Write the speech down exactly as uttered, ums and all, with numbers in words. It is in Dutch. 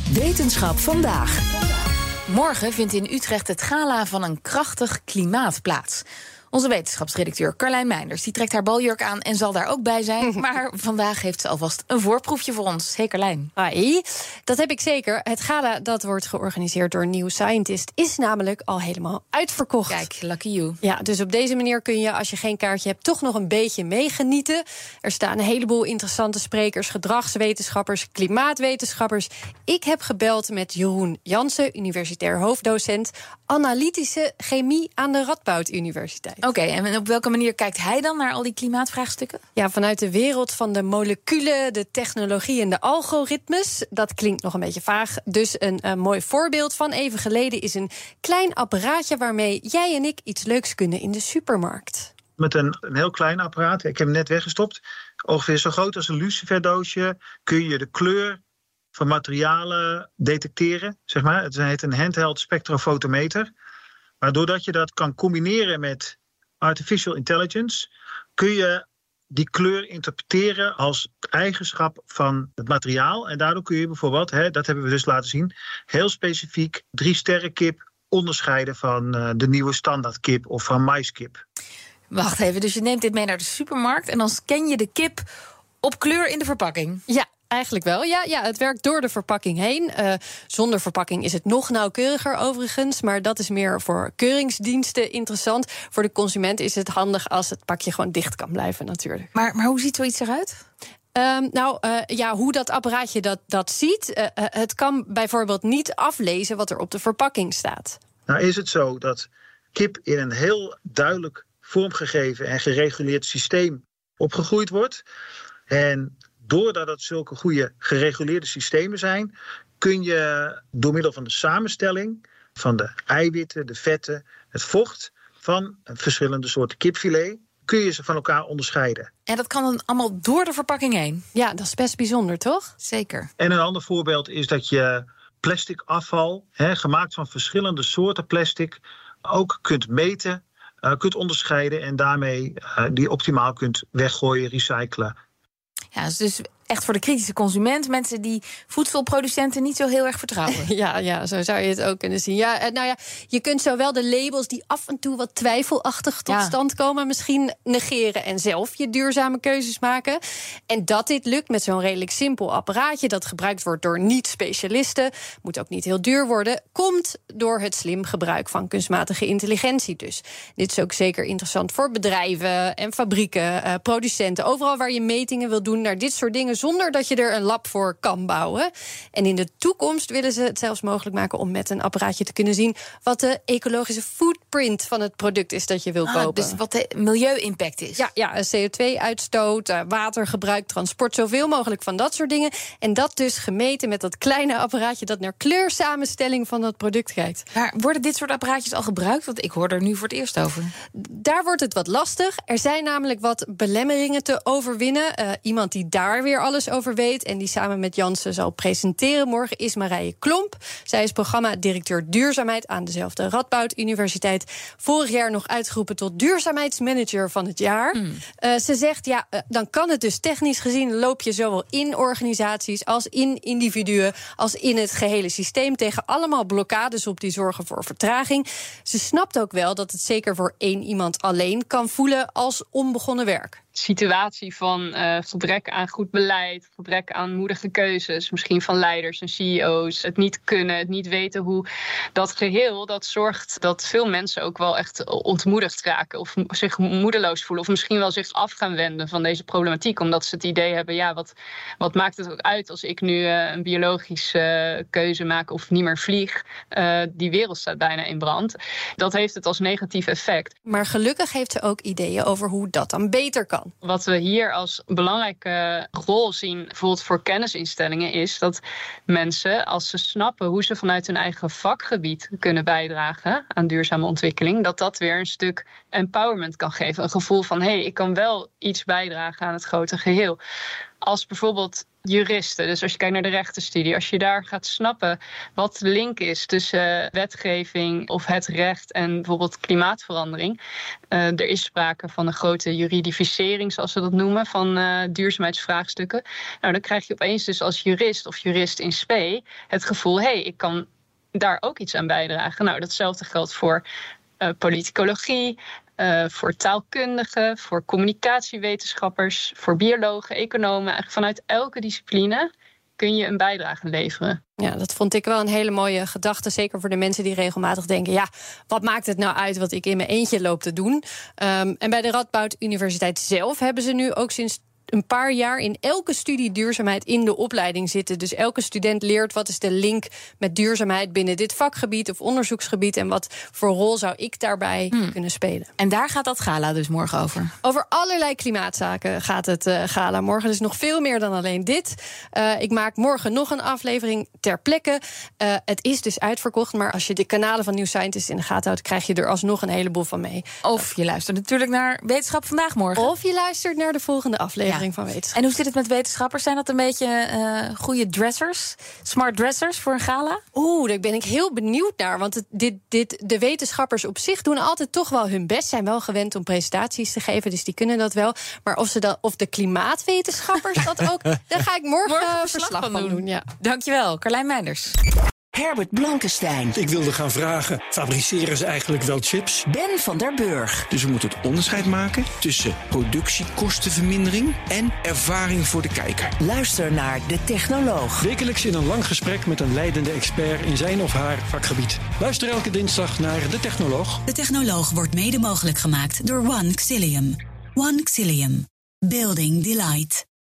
Wetenschap vandaag. Morgen vindt in Utrecht het gala van een krachtig klimaat plaats. Onze wetenschapsredacteur Carlijn Meinders die trekt haar baljurk aan en zal daar ook bij zijn. Maar vandaag heeft ze alvast een voorproefje voor ons. Hey Carlijn. Hoi, dat heb ik zeker. Het gala dat wordt georganiseerd door New Scientist is namelijk al helemaal uitverkocht. Kijk, lucky you. Ja, dus op deze manier kun je, als je geen kaartje hebt, toch nog een beetje meegenieten. Er staan een heleboel interessante sprekers, gedragswetenschappers, klimaatwetenschappers. Ik heb gebeld met Jeroen Jansen, universitair hoofddocent analytische chemie aan de Radboud Universiteit. Oké, okay, en op welke manier kijkt hij dan naar al die klimaatvraagstukken? Ja, vanuit de wereld van de moleculen, de technologie en de algoritmes. Dat klinkt nog een beetje vaag. Dus een, een mooi voorbeeld van even geleden is een klein apparaatje waarmee jij en ik iets leuks kunnen in de supermarkt. Met een, een heel klein apparaat, ik heb hem net weggestopt, ongeveer zo groot als een luciferdoosje, kun je de kleur van materialen detecteren. Zeg maar. Het heet een handheld spectrofotometer. Maar doordat je dat kan combineren met artificial intelligence, kun je die kleur interpreteren als eigenschap van het materiaal. En daardoor kun je bijvoorbeeld, hè, dat hebben we dus laten zien, heel specifiek drie sterren kip onderscheiden van uh, de nieuwe standaardkip of van maiskip. Wacht even, dus je neemt dit mee naar de supermarkt en dan scan je de kip op kleur in de verpakking? Ja. Eigenlijk wel, ja, ja. Het werkt door de verpakking heen. Uh, zonder verpakking is het nog nauwkeuriger overigens, maar dat is meer voor keuringsdiensten interessant. Voor de consument is het handig als het pakje gewoon dicht kan blijven natuurlijk. Maar, maar hoe ziet zoiets eruit? Um, nou, uh, ja, hoe dat apparaatje dat, dat ziet. Uh, uh, het kan bijvoorbeeld niet aflezen wat er op de verpakking staat. Nou is het zo dat kip in een heel duidelijk vormgegeven en gereguleerd systeem opgegroeid wordt. En doordat het zulke goede gereguleerde systemen zijn, kun je door middel van de samenstelling van de eiwitten, de vetten, het vocht van verschillende soorten kipfilet, kun je ze van elkaar onderscheiden. En dat kan dan allemaal door de verpakking heen? Ja, dat is best bijzonder, toch? Zeker. En een ander voorbeeld is dat je plastic afval, hè, gemaakt van verschillende soorten plastic, ook kunt meten, uh, kunt onderscheiden en daarmee uh, die optimaal kunt weggooien, recyclen. Ja, dus echt voor de kritische consument, mensen die voedselproducenten niet zo heel erg vertrouwen. Ja, ja, zo zou je het ook kunnen zien. Ja, nou ja, je kunt zowel de labels die af en toe wat twijfelachtig tot ja. stand komen, misschien negeren en zelf je duurzame keuzes maken. En dat dit lukt met zo'n redelijk simpel apparaatje dat gebruikt wordt door niet-specialisten, moet ook niet heel duur worden, komt door het slim gebruik van kunstmatige intelligentie dus. Dit is ook zeker interessant voor bedrijven en fabrieken, uh, producenten, overal waar je metingen wil doen naar dit soort dingen, zonder dat je er een lab voor kan bouwen. En in de toekomst willen ze het zelfs mogelijk maken om met een apparaatje te kunnen zien wat de ecologische footprint van het product is dat je wil ah, kopen. Dus wat de milieu-impact is. Ja, ja, C O twee uitstoot, watergebruik, transport, zoveel mogelijk van dat soort dingen. En dat dus gemeten met dat kleine apparaatje dat naar kleursamenstelling van dat product kijkt. Maar worden dit soort apparaatjes al gebruikt? Want ik hoor er nu voor het eerst over. Daar wordt het wat lastig. Er zijn namelijk wat belemmeringen te overwinnen. Uh, iemand die daar weer alles over weet en die samen met Jansen zal presenteren morgen is Marije Klomp. Zij is programmadirecteur duurzaamheid aan dezelfde Radboud Universiteit. Vorig jaar nog uitgeroepen tot duurzaamheidsmanager van het jaar. Mm. Uh, ze zegt, ja, uh, dan kan het dus technisch gezien loop je zowel in organisaties als in individuen als in het gehele systeem tegen allemaal blokkades op die zorgen voor vertraging. Ze snapt ook wel dat het zeker voor één iemand alleen kan voelen als onbegonnen werk. Situatie van uh, gebrek aan goed beleid, gebrek aan moedige keuzes, misschien van leiders en C E O's, het niet kunnen, het niet weten hoe dat geheel, dat zorgt dat veel mensen ook wel echt ontmoedigd raken of zich moedeloos voelen of misschien wel zich af gaan wenden van deze problematiek, omdat ze het idee hebben, ja, wat, wat maakt het ook uit als ik nu uh, een biologische uh, keuze maak of niet meer vlieg? Uh, die wereld staat bijna in brand. Dat heeft het als negatief effect. Maar gelukkig heeft ze ook ideeën over hoe dat dan beter kan. Wat we hier als belangrijke rol zien, bijvoorbeeld voor kennisinstellingen, is dat mensen, als ze snappen hoe ze vanuit hun eigen vakgebied kunnen bijdragen aan duurzame ontwikkeling, dat dat weer een stuk empowerment kan geven. Een gevoel van, hé, hey, ik kan wel iets bijdragen aan het grote geheel. als bijvoorbeeld juristen, dus als je kijkt naar de rechtenstudie, als je daar gaat snappen wat de link is tussen wetgeving of het recht en bijvoorbeeld klimaatverandering. Uh, er is sprake van een grote juridificering, zoals ze dat noemen, van uh, duurzaamheidsvraagstukken. Nou, dan krijg je opeens dus als jurist of jurist in spe het gevoel, hé, hey, ik kan daar ook iets aan bijdragen. Nou, datzelfde geldt voor uh, politicologie, Uh, voor taalkundigen, voor communicatiewetenschappers, voor biologen, economen. Eigenlijk vanuit elke discipline kun je een bijdrage leveren. Ja, dat vond ik wel een hele mooie gedachte. Zeker voor de mensen die regelmatig denken, ja, wat maakt het nou uit wat ik in mijn eentje loop te doen? Um, en bij de Radboud Universiteit zelf hebben ze nu ook sinds een paar jaar in elke studie duurzaamheid in de opleiding zitten. Dus elke student leert wat is de link met duurzaamheid binnen dit vakgebied of onderzoeksgebied en wat voor rol zou ik daarbij hmm. kunnen spelen. En daar gaat dat gala dus morgen over? Over allerlei klimaatzaken gaat het uh, gala morgen. Dus nog veel meer dan alleen dit. Uh, ik maak morgen nog een aflevering ter plekke. Uh, het is dus uitverkocht, maar als je de kanalen van New Scientist in de gaten houdt, krijg je er alsnog een heleboel van mee. Of je luistert natuurlijk naar Wetenschap Vandaag morgen. Of je luistert naar de volgende aflevering. Ja. Van en hoe zit het met wetenschappers? Zijn dat een beetje uh, goede dressers? Smart dressers voor een gala? Oeh, daar ben ik heel benieuwd naar. Want het, dit, dit, de wetenschappers op zich doen altijd toch wel hun best. Zijn wel gewend om presentaties te geven, dus die kunnen dat wel. Maar of, ze dat, of de klimaatwetenschappers dat ook, daar ga ik morgen, morgen verslag, verslag van doen. doen ja. Dankjewel, Carlijn Meinders. Herbert Blankenstein. Ik wilde gaan vragen, fabriceren ze eigenlijk wel chips? Ben van der Burg. Dus we moeten het onderscheid maken tussen productiekostenvermindering en ervaring voor de kijker. Luister naar De Technoloog. Wekelijks in een lang gesprek met een leidende expert in zijn of haar vakgebied. Luister elke dinsdag naar De Technoloog. De Technoloog wordt mede mogelijk gemaakt door One Xilium. One Xilium. Building Delight.